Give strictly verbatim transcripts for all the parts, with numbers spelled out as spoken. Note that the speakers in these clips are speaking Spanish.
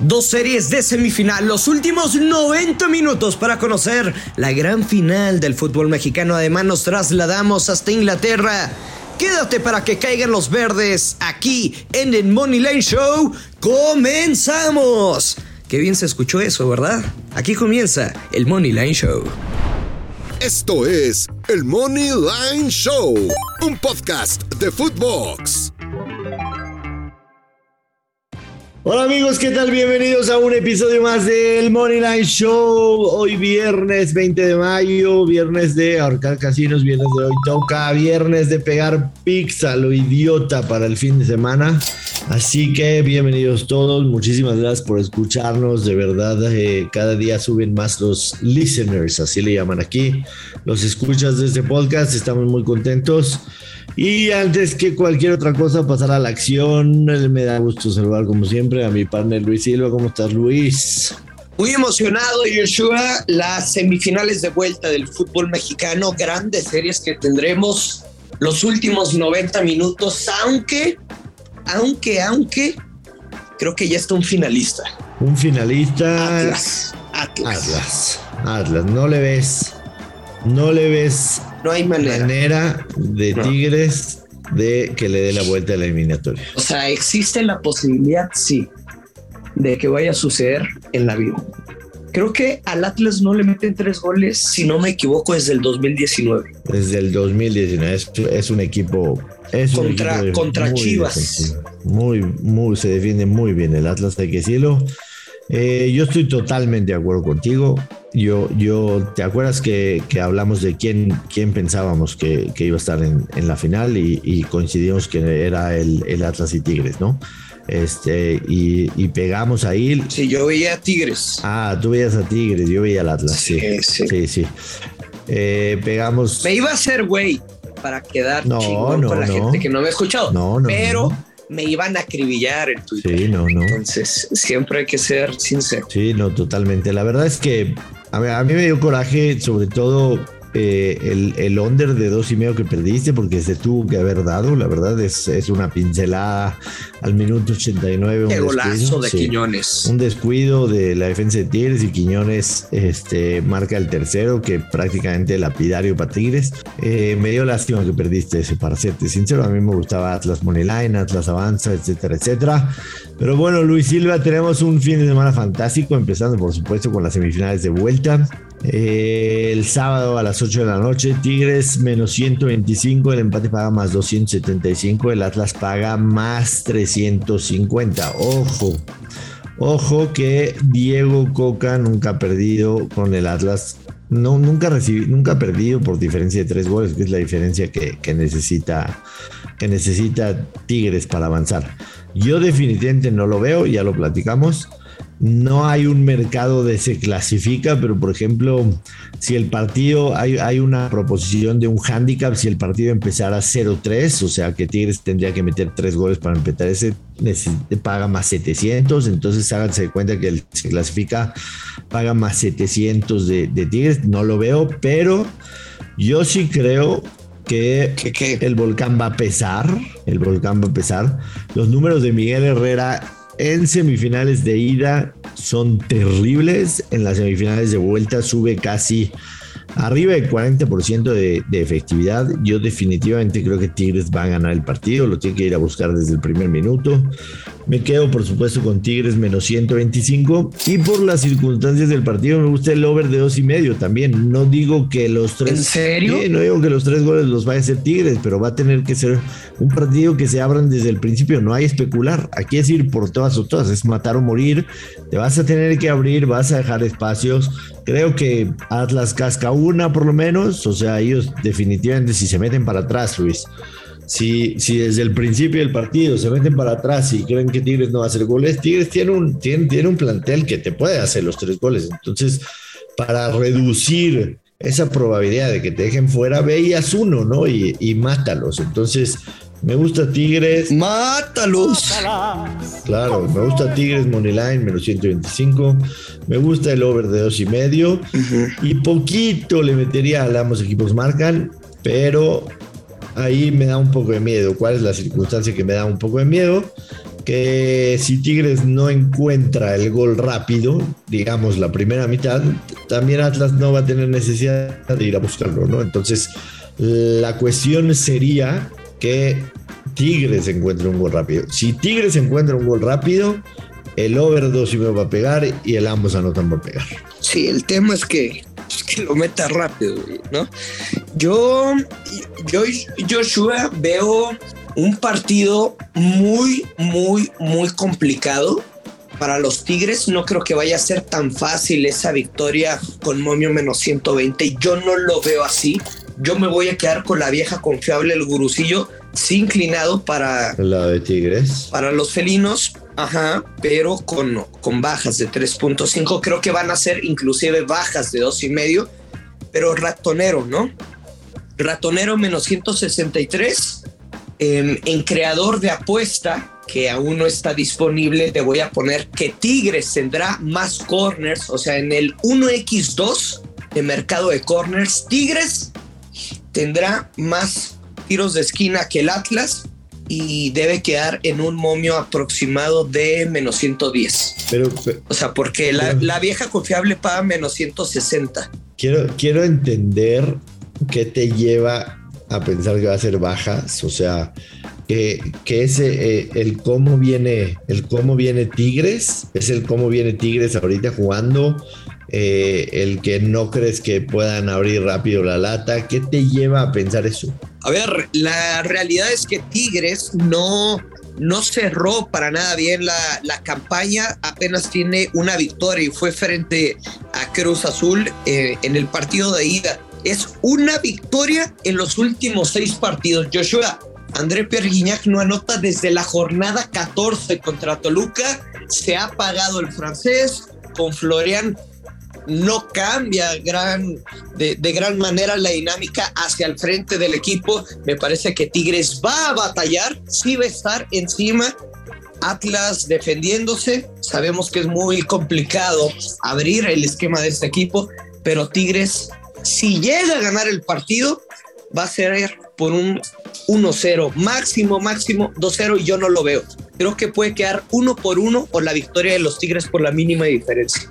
Dos series de semifinal, los últimos noventa minutos para conocer la gran final del fútbol mexicano. Además nos trasladamos hasta Inglaterra. Quédate para que caigan los verdes aquí en el Money Line Show. ¡Comenzamos! Qué bien se escuchó eso, ¿verdad? Aquí comienza el Money Line Show. Esto es el Money Line Show, un podcast de Footbox. Hola amigos, ¿qué tal? Bienvenidos a un episodio más del Money Line Show. Hoy viernes veinte de mayo, viernes de ahorcar casinos, viernes de hoy toca, viernes de pegar pizza, lo idiota para el fin de semana. Así que bienvenidos todos, muchísimas gracias por escucharnos, de verdad eh, cada día suben más los listeners, así le llaman aquí, los escuchas de este podcast, estamos muy contentos. Y antes que cualquier otra cosa, pasar a la acción. Me da gusto saludar como siempre a mi partner Luis Silva. ¿Cómo estás, Luis? Muy emocionado, Joshua. Las semifinales de vuelta del fútbol mexicano, grandes series que tendremos los últimos noventa minutos, aunque, aunque, aunque, creo que ya está un finalista. Un finalista. Atlas. Atlas. Atlas. Atlas. No le ves. No le ves. No hay manera. manera de no. Tigres de que le dé la vuelta a la eliminatoria. O sea, existe la posibilidad, sí, de que vaya a suceder en la vida. Creo que al Atlas no le meten tres goles, si no me equivoco, desde el dos mil diecinueve. Desde el dos mil diecinueve. Es, es un equipo... Es contra, un equipo contra muy Chivas. Defensivo. Muy, muy, se defiende muy bien el Atlas, hay que decirlo. Eh, yo estoy totalmente de acuerdo contigo. Yo, yo, ¿te acuerdas que, que hablamos de quién, quién pensábamos que, que iba a estar en, en la final y, y coincidimos que era el, el Atlas y Tigres, ¿no? Este, y, y pegamos ahí. Sí, yo veía a Tigres. Ah, tú veías a Tigres, yo veía al Atlas. Sí, sí, sí. sí, sí. Eh, pegamos. Me iba a hacer güey para quedar no, chingón no, con la no. gente que no me ha escuchado. No, no. Pero no. me iban a acribillar en Twitter. Sí, no, no. Entonces, siempre hay que ser sincero. Sí, no, totalmente. La verdad es que a mí, a mí me dio coraje, sobre todo eh, el, el under de dos y medio que perdiste, porque se tuvo que haber dado. La verdad es, es una pincelada al minuto ochenta y nueve. Qué un golazo descuido, de sí, Quiñones. Un descuido de la defensa de Tigres y Quiñones este, marca el tercero, que prácticamente lapidario para Tigres. Eh, me dio lástima que perdiste ese, para serte sincero. A mí me gustaba Atlas Moneyline, Atlas Avanza, etcétera, etcétera. Pero bueno, Luis Silva, tenemos un fin de semana fantástico, empezando por supuesto con las semifinales de vuelta. Eh, el sábado a las ocho de la noche, Tigres menos ciento veinticinco, el empate paga más doscientos setenta y cinco, el Atlas paga más trescientos cincuenta. Ojo, ojo que Diego Coca nunca ha perdido con el Atlas. No, nunca recibí, nunca ha perdido por diferencia de tres goles, que es la diferencia que, que necesita, que necesita Tigres para avanzar. Yo definitivamente no lo veo, ya lo platicamos. No hay un mercado de se clasifica, pero por ejemplo, si el partido, hay, hay una proposición de un handicap, si el partido empezara cero tres, o sea que Tigres tendría que meter tres goles para empezar ese, paga más setecientos, entonces háganse de cuenta que el se clasifica, paga más setecientos de, de Tigres, no lo veo, pero yo sí creo que ¿Qué, qué? el volcán va a pesar, el volcán va a pesar. Los números de Miguel Herrera en semifinales de ida son terribles, en las semifinales de vuelta sube casi arriba del cuarenta por ciento de, de efectividad. Yo definitivamente creo que Tigres va a ganar el partido, lo tiene que ir a buscar desde el primer minuto. Me quedo por supuesto con Tigres menos ciento veinticinco, y por las circunstancias del partido me gusta el over de dos y medio también. No digo que los tres... ¿En serio? Sí, no digo que los tres goles los vaya a hacer Tigres, pero va a tener que ser un partido que se abran desde el principio. No hay especular, aquí es ir por todas o todas, es matar o morir. Te vas a tener que abrir, vas a dejar espacios. Creo que Atlas casca una por lo menos, o sea, ellos definitivamente si se meten para atrás, Luis, si, si desde el principio del partido se meten para atrás y creen que Tigres no va a hacer goles, Tigres tiene un, tiene, tiene un plantel que te puede hacer los tres goles, entonces para reducir esa probabilidad de que te dejen fuera, ve y haz uno, ¿no? Y, y mátalos, entonces... Me gusta Tigres. ¡Mátalos! Claro, me gusta Tigres Moneyline, menos ciento veinticinco. Me gusta el over de dos y medio. Uh-huh. Y poquito le metería a ambos equipos marcan, pero ahí me da un poco de miedo. ¿Cuál es la circunstancia que me da un poco de miedo? que si Tigres no encuentra el gol rápido, digamos la primera mitad, también Atlas no va a tener necesidad de ir a buscarlo, ¿no? Entonces, la cuestión sería que Tigres encuentre un gol rápido. Si Tigres encuentra un gol rápido, el over dos y me va a pegar y el ambos anotan va a pegar. Sí, el tema es que, es que lo meta rápido, ¿no? Yo, yo, Joshua, veo un partido muy, muy, muy complicado para los Tigres. No creo que vaya a ser tan fácil esa victoria con momio menos ciento veinte. Yo no lo veo así. Yo me voy a quedar con la vieja confiable, el gurusillo, sí inclinado para... El lado de Tigres. Para los felinos, ajá, pero con, con bajas de tres punto cinco. Creo que van a ser inclusive bajas de dos y medio. Pero ratonero, ¿no? Ratonero menos ciento sesenta y tres. Eh, en creador de apuesta, que aún no está disponible, te voy a poner que Tigres tendrá más corners. O sea, en el uno equis dos de mercado de corners, Tigres tendrá más tiros de esquina que el Atlas y debe quedar en un momio aproximado de menos ciento diez. Pero, pero, o sea, porque la, pero, la vieja confiable paga menos ciento sesenta. Quiero, quiero entender qué te lleva a pensar que va a ser bajas, o sea, que, que ese, eh, el cómo viene, el cómo viene Tigres, es el cómo viene Tigres ahorita jugando, eh, el que no crees que puedan abrir rápido la lata. ¿Qué te lleva a pensar eso? A ver, la realidad es que Tigres no, no cerró para nada bien la, la campaña, apenas tiene una victoria y fue frente a Cruz Azul eh, en el partido de ida. Es una victoria en los últimos seis partidos. Joshua, André Pierre Gignac no anota desde la jornada catorce contra Toluca. Se ha pagado el francés. Con Florian no cambia gran, de, de gran manera la dinámica hacia el frente del equipo. Me parece que Tigres va a batallar, sí va a estar encima. Atlas defendiéndose. Sabemos que es muy complicado abrir el esquema de este equipo, pero Tigres, si llega a ganar el partido, va a ser por un uno cero, máximo, máximo dos cero, y yo no lo veo. Creo que puede quedar uno por uno o la victoria de los Tigres por la mínima diferencia.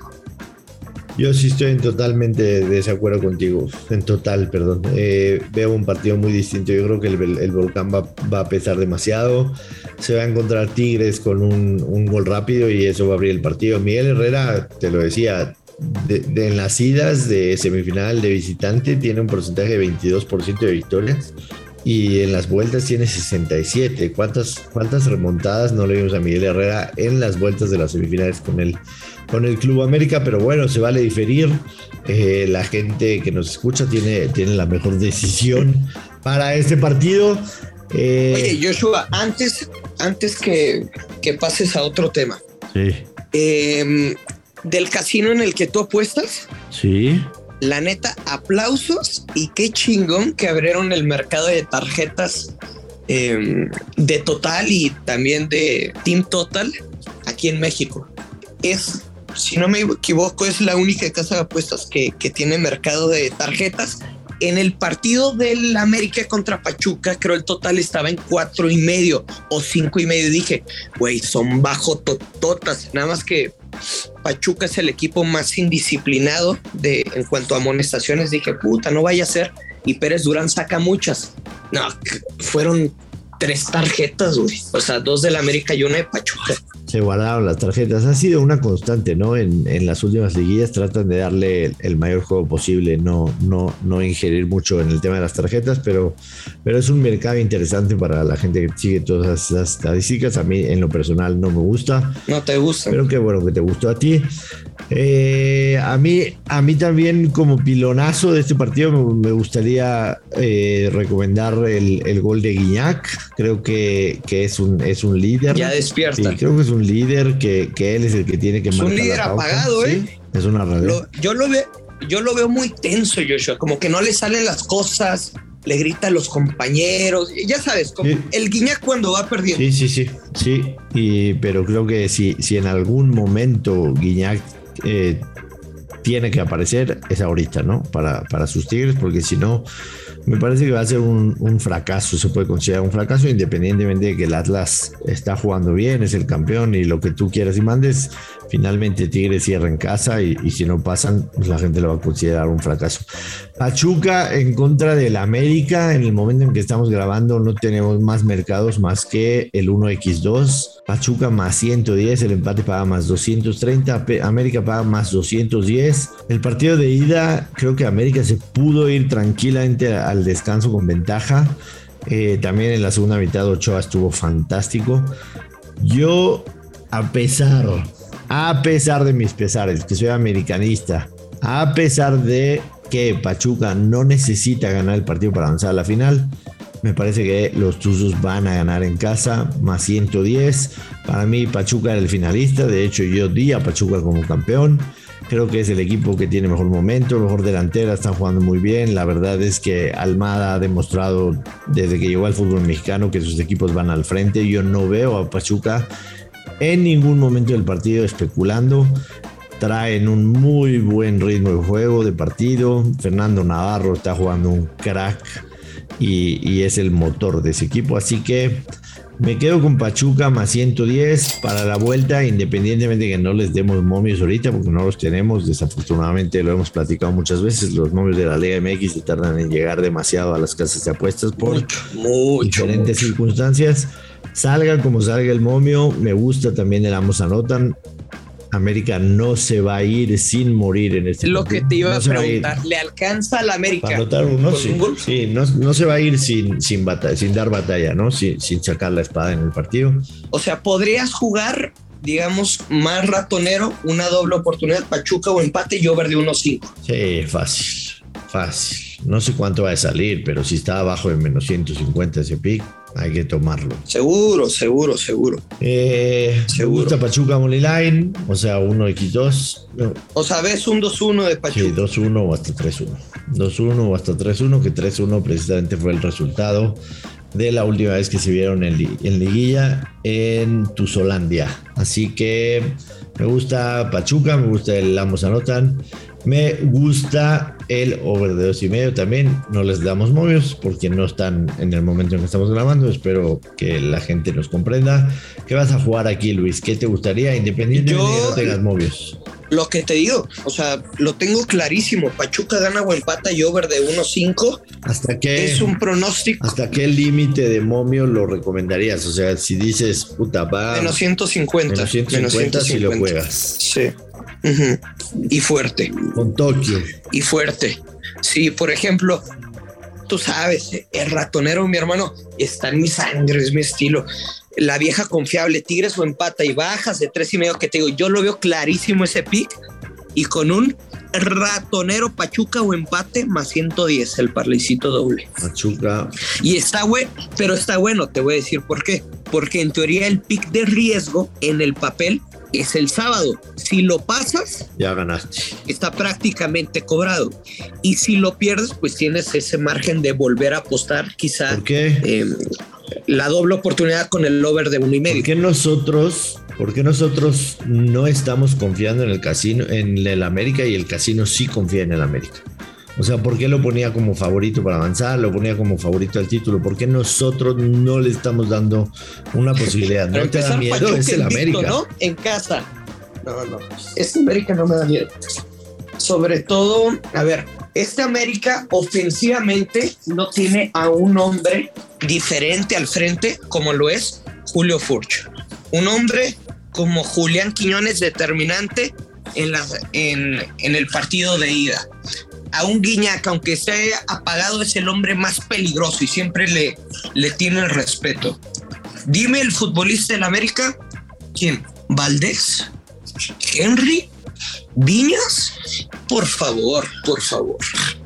Yo sí estoy en totalmente desacuerdo contigo, en total, perdón. Eh, veo un partido muy distinto. Yo creo que el, el Volcán va, va a pesar demasiado. Se va a encontrar Tigres con un, un gol rápido y eso va a abrir el partido. Miguel Herrera, te lo decía, de, de en las idas de semifinal de visitante tiene un porcentaje de veintidós por ciento de victorias y en las vueltas tiene sesenta y siete. ¿Cuántas, cuántas remontadas no le vimos a Miguel Herrera en las vueltas de las semifinales con él? Con el Club América? Pero bueno, se vale diferir. Eh, la gente que nos escucha tiene, tiene la mejor decisión para este partido. Eh, Oye, Joshua, antes, antes que, que pases a otro tema. Sí. Eh, del casino en el que tú apuestas. Sí. La neta, aplausos y qué chingón que abrieron el mercado de tarjetas eh, de Total y también de Team Total aquí en México. Es, si no me equivoco, es la única casa de apuestas que, que tiene mercado de tarjetas. En el partido del América contra Pachuca, creo el total estaba en cuatro y medio o cinco y medio. Dije, güey, son bajo tototas. Nada más que Pachuca es el equipo más indisciplinado de, en cuanto a amonestaciones. Dije, puta, no vaya a ser. Y Pérez Durán saca muchas. No, fueron tres tarjetas, güey. O sea, dos del América y una de Pachuca. Se guardaron las tarjetas. Ha sido una constante, ¿no? En, en las últimas liguillas tratan de darle el, el mayor juego posible, no, no, no ingerir mucho en el tema de las tarjetas, pero, pero es un mercado interesante para la gente que sigue todas esas estadísticas. A mí, en lo personal, no me gusta. No te gusta. Pero qué bueno que te gustó a ti. Eh, a mí, a mí también, como pilonazo de este partido, me, me gustaría eh, recomendar el, el gol de Gignac. Creo que, que es un, es un líder. Ya despierta. Sí, creo que es un líder, que, que él es el que tiene que es marcar. Es un líder apagado, ¿eh? Sí, es una realidad. Lo, yo, lo veo, yo lo veo muy tenso, Joshua. Como que no le salen las cosas, le grita a los compañeros. Ya sabes, como sí. El Gignac cuando va perdiendo. Sí, sí, sí. sí y, pero creo que si, si en algún momento Gignac eh, tiene que aparecer, es ahorita, ¿no? Para, para sus Tigres, porque si no, Me parece que va a ser un, un fracaso, se puede considerar un fracaso, independientemente de que el Atlas está jugando bien, es el campeón y lo que tú quieras y mandes. Finalmente Tigres cierra en casa y, y si no pasan, pues la gente lo va a considerar un fracaso. Pachuca en contra del América. En el momento en que estamos grabando no tenemos más mercados más que el uno equis dos. Pachuca más ciento diez, el empate paga más doscientos treinta, América paga más doscientos diez. El partido de ida, creo que América se pudo ir tranquilamente al descanso con ventaja. Eh, también en la segunda mitad Ochoa estuvo fantástico. Yo, a pesar... A pesar de mis pesares, que soy americanista, a pesar de que Pachuca no necesita ganar el partido para avanzar a la final, me parece que los Tuzos van a ganar en casa, más ciento diez. Para mí Pachuca era el finalista, de hecho yo di a Pachuca como campeón. Creo que es el equipo que tiene mejor momento, mejor delantera, están jugando muy bien. La verdad es que Almada ha demostrado desde que llegó al fútbol mexicano que sus equipos van al frente. Yo no veo a Pachuca en ningún momento del partido especulando. Traen un muy buen ritmo de juego, de partido. Fernando Navarro está jugando un crack y, y es el motor de ese equipo. Así que me quedo con Pachuca más ciento diez para la vuelta, independientemente de que no les demos momios ahorita, porque no los tenemos. Desafortunadamente lo hemos platicado muchas veces. Los momios de la Liga M X se tardan en llegar demasiado a las casas de apuestas por mucho, mucho, diferentes mucho. circunstancias. Salga como salga el momio, me gusta también el ambos anotan. América no se va a ir sin morir en este Lo partido. que te iba no a preguntar, ¿le alcanza a la América? Para anotar uno, sí, un sí no, no se va a ir sin, sin, batalla, sin dar batalla, ¿no? Sin, sin sacar la espada en el partido. O sea, podrías jugar, digamos, más ratonero, una doble oportunidad, Pachuca o empate y over de uno cinco. Sí, fácil, fácil. No sé cuánto va a salir, pero si está abajo de menos ciento cincuenta ese pick, hay que tomarlo. Seguro, seguro, seguro. Eh, seguro. Me gusta Pachuca Money Line, o sea, uno equis dos. No. O sea, ves un dos uno de Pachuca. Sí, dos uno o hasta tres uno. dos uno o hasta tres uno, que tres uno precisamente fue el resultado de la última vez que se vieron en, en liguilla en Tuzolandia. Así que me gusta Pachuca, me gusta el ambos anotan. Me gusta el over de dos y medio también. No les damos movios porque no están en el momento en que estamos grabando. Espero que la gente nos comprenda. ¿Qué vas a jugar aquí, Luis? ¿Qué te gustaría, independientemente Yo, de que no tengas movios? Lo que te digo, o sea, lo tengo clarísimo. Pachuca gana o empata y over de uno cinco. ¿Hasta qué? Es un pronóstico. ¿Hasta qué límite de momio lo recomendarías? O sea, si dices, puta, va... Menos ciento cincuenta. Menos ciento cincuenta, menos ciento cincuenta si lo juegas. Sí. Uh-huh. Y fuerte. Con Tokio. Y fuerte. Sí, por ejemplo, tú sabes, el ratonero, mi hermano, está en mi sangre, es mi estilo. La vieja confiable, Tigres o empata y bajas de tres y medio que te digo, yo lo veo clarísimo ese pick y con un ratonero Pachuca o empate más ciento diez, el parlaycito doble. Pachuca. Y está bueno, pero está bueno, te voy a decir por qué. Porque en teoría el pick de riesgo en el papel es el sábado. Si lo pasas, ya ganaste. Está prácticamente cobrado. Y si lo pierdes, pues tienes ese margen de volver a apostar, quizá. ¿Por qué? Eh, la doble oportunidad con el over de uno y medio. ¿Por qué nosotros, por qué nosotros no estamos confiando en el casino, en el América, y el casino sí confía en el América? O sea, ¿por qué lo ponía como favorito para avanzar? Lo ponía como favorito al título. ¿Por qué nosotros no le estamos dando una posibilidad? ¿No te da miedo? Pachuca es el América, ¿no? En casa. No, no. Este América no me da miedo. Sobre todo, a ver, este América ofensivamente no tiene a un hombre diferente al frente como lo es Julio Furch. Un hombre como Julián Quiñones determinante en, la, en, en el partido de ida. A un Guiñac, aunque esté apagado, es el hombre más peligroso y siempre le, le tiene el respeto. Dime el futbolista del América, ¿quién? ¿Valdés? ¿Henry? ¿Viñas? Por favor, por favor.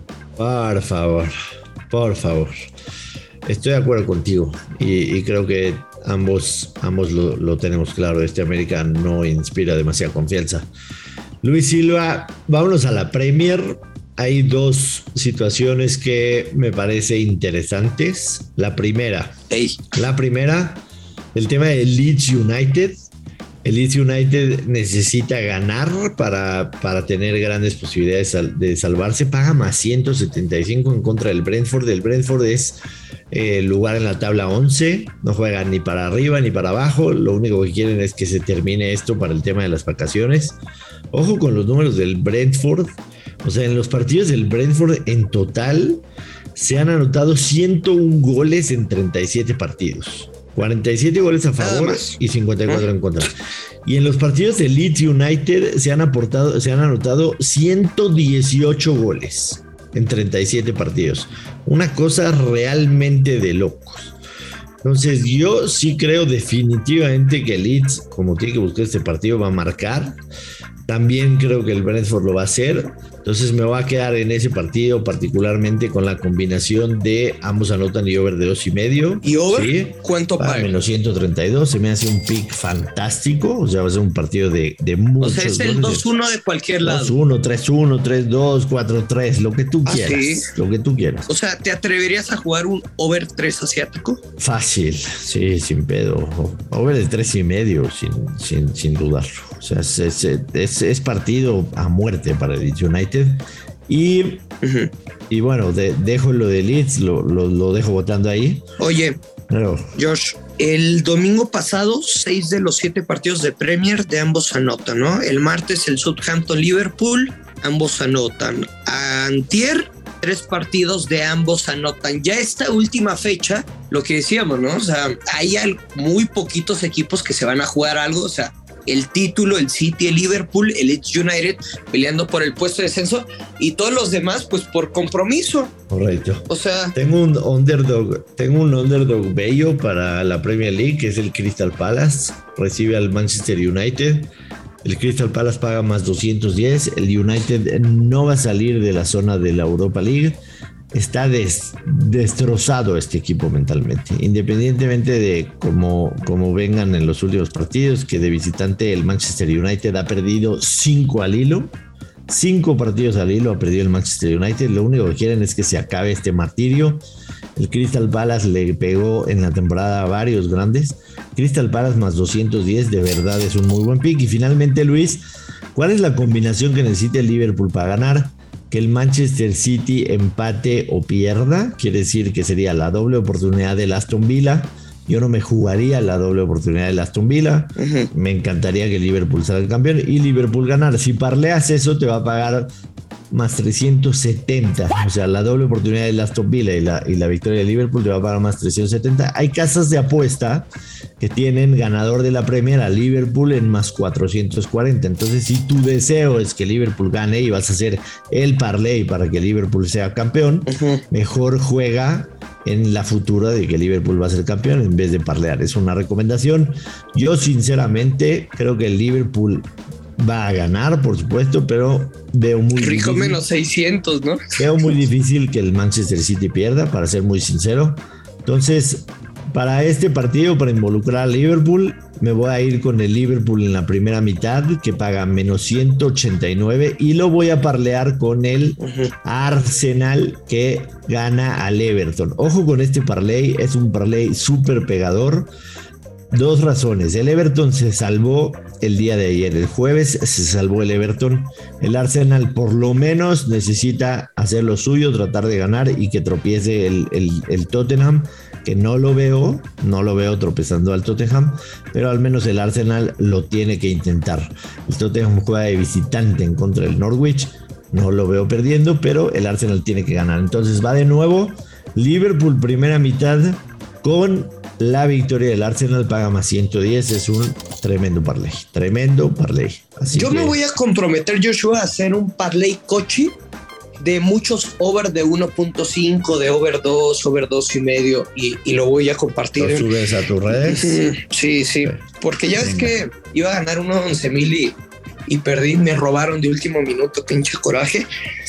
Por favor, por favor. Estoy de acuerdo contigo y, y creo que ambos, ambos lo, lo tenemos claro. Este América no inspira demasiada confianza. Luis Silva, vámonos a la Premier. Hay dos situaciones que me parecen interesantes. La primera, hey. la primera, el tema de Leeds United. El Leeds United necesita ganar para, para tener grandes posibilidades de salvarse. Paga más ciento setenta y cinco en contra del Brentford. El Brentford es eh, lugar en la tabla once. No juegan ni para arriba ni para abajo. Lo único que quieren es que se termine esto para el tema de las vacaciones. Ojo con los números del Brentford. O sea, en los partidos del Brentford en total se han anotado ciento uno goles en treinta y siete partidos. cuarenta y siete goles a favor y cincuenta y cuatro ¿Eh? en contra. Y en los partidos de Leeds United se han aportado, se han anotado ciento dieciocho goles en treinta y siete partidos. Una cosa realmente de locos. Entonces yo sí creo definitivamente que Leeds, como tiene que buscar este partido, va a marcar. También creo que el Brentford lo va a hacer. Entonces me voy a quedar en ese partido, particularmente con la combinación de ambos anotan y over de dos y medio. ¿Y over? ¿Sí? ¿Cuánto paga? Menos ciento treinta y dos. Se me hace un pick fantástico. O sea, va a ser un partido de, de muchos. O sea, es el dos uno de cualquier lado. dos uno, tres uno, tres dos, cuatro tres, lo que tú quieras. ¿Ah, sí? Lo que tú quieras. O sea, ¿te atreverías a jugar un over tres asiático? Fácil, sí, sin pedo. Over de tres y medio, sin, sin, sin dudarlo. O sea, es, es, es, es partido a muerte para el Leeds United. Y, uh-huh. y bueno, de, dejo lo de Leeds, lo, lo, lo dejo votando ahí. Oye, Pero, Josh, el domingo pasado, seis de los siete partidos de Premier de ambos anotan, ¿no? El martes el Southampton-Liverpool, ambos anotan. Antier, tres partidos de ambos anotan. Ya esta última fecha, lo que decíamos, ¿no? O sea, hay muy poquitos equipos que se van a jugar algo, o sea, el título, el City, el Liverpool, el Leeds United peleando por el puesto de descenso y todos los demás pues por compromiso. Correcto. O sea, tengo un underdog, tengo un underdog bello para la Premier League, que es el Crystal Palace. Recibe al Manchester United. El Crystal Palace paga más doscientos diez. El United no va a salir de la zona de la Europa League. Está des, destrozado este equipo mentalmente, independientemente de cómo, cómo vengan en los últimos partidos, que de visitante el Manchester United ha perdido cinco al hilo, cinco partidos al hilo ha perdido el Manchester United. Lo único que quieren es que se acabe este martirio. El Crystal Palace le pegó en la temporada a varios grandes. Crystal Palace más doscientos diez, de verdad es un muy buen pick. Y finalmente, Luis, ¿cuál es la combinación que necesita el Liverpool para ganar? Que el Manchester City empate o pierda, quiere decir que sería la doble oportunidad del Aston Villa. Yo no me jugaría la doble oportunidad del Aston Villa. Uh-huh. Me encantaría que Liverpool salga campeón y Liverpool ganar. Si parleas eso, te va a pagar más trescientos setenta. O sea, la doble oportunidad del Aston Villa y la, y la victoria de Liverpool te va a pagar más trescientos setenta. Hay casas de apuesta que tienen ganador de la Premier a Liverpool en más cuatrocientos cuarenta. Entonces, si tu deseo es que Liverpool gane y vas a hacer el parlay para que Liverpool sea campeón, uh-huh. mejor juega en la futura de que Liverpool va a ser campeón en vez de parlear. Es una recomendación. Yo sinceramente creo que el Liverpool va a ganar, por supuesto, pero veo muy Rico difícil, menos seiscientos, ¿no? Veo muy difícil que el Manchester City pierda, para ser muy sincero. Entonces, para este partido, para involucrar a Liverpool, me voy a ir con el Liverpool en la primera mitad, que paga menos ciento ochenta y nueve, y lo voy a parlear con el uh-huh. Arsenal, que gana al Everton. Ojo con este parlay, es un parlay súper pegador. Dos razones. El Everton se salvó el día de ayer. El jueves se salvó el Everton. El Arsenal por lo menos necesita hacer lo suyo, tratar de ganar y que tropiece el, el, el Tottenham, que no lo veo, no lo veo tropezando al Tottenham, pero al menos el Arsenal lo tiene que intentar. El Tottenham juega de visitante en contra del Norwich. No lo veo perdiendo, pero el Arsenal tiene que ganar. Entonces va de nuevo Liverpool primera mitad con la victoria del Arsenal, paga más ciento diez. Es un tremendo parlay, tremendo parlay. Así Yo que... me voy a comprometer, Joshua, a hacer un parlay cochi de muchos over de uno punto cinco, de over dos, over dos y medio, y, y lo voy a compartir. ¿Lo subes a tus redes? Sí, sí, porque ya ves que iba a ganar unos once mil y, y perdí, me robaron de último minuto, pinche coraje.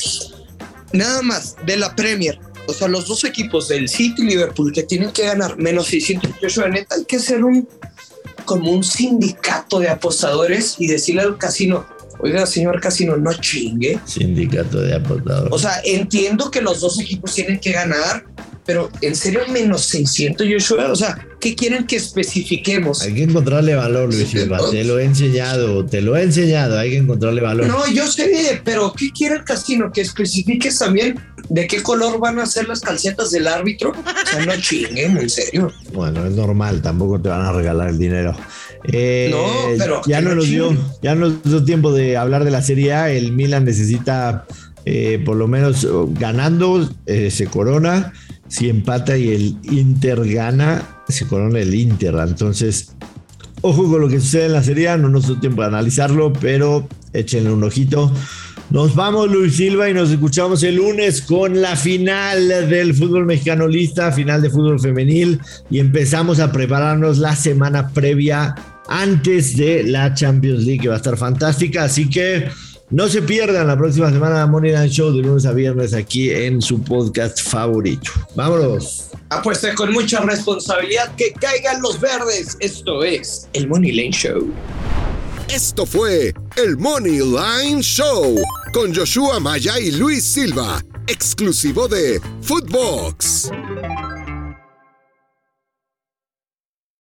Nada más, de la Premier. O sea, los dos equipos del City y Liverpool que tienen que ganar menos seiscientos, Joshua, neta, hay que hacer un como un sindicato de apostadores y decirle al casino: oiga, señor casino, no chingue. Sindicato de apostadores. O sea, entiendo que los dos equipos tienen que ganar, pero en serio, menos seiscientos, Joshua. O sea, ¿qué quieren que especifiquemos? Hay que encontrarle valor, Luis Silva. Te lo he enseñado, te lo he enseñado. Hay que encontrarle valor. No, yo sé, pero ¿qué quiere el casino? Que especifiques también de qué color van a ser las calcetas del árbitro. O sea, no chinguen, en serio. Bueno, es normal, tampoco te van a regalar el dinero. Eh, no, pero ya no nos dio, ya no nos dio tiempo de hablar de la Serie A. El Milan necesita eh, por lo menos ganando, eh, se corona. Si empata y el Inter gana, se corona el Inter. Entonces, ojo con lo que sucede en la Serie A. No nos dio tiempo de analizarlo, pero échenle un ojito. Nos vamos, Luis Silva, y nos escuchamos el lunes con la final del fútbol mexicano lista, final de fútbol femenil, y empezamos a prepararnos la semana previa antes de la Champions League, que va a estar fantástica. Así que no se pierdan la próxima semana Money Line Show de lunes a viernes aquí en su podcast favorito. ¡Vámonos! Apuesta con mucha responsabilidad que caigan los verdes. Esto es el Money Line Show. Esto fue el Money Line Show con Joshua Maya y Luis Silva, exclusivo de Footbox.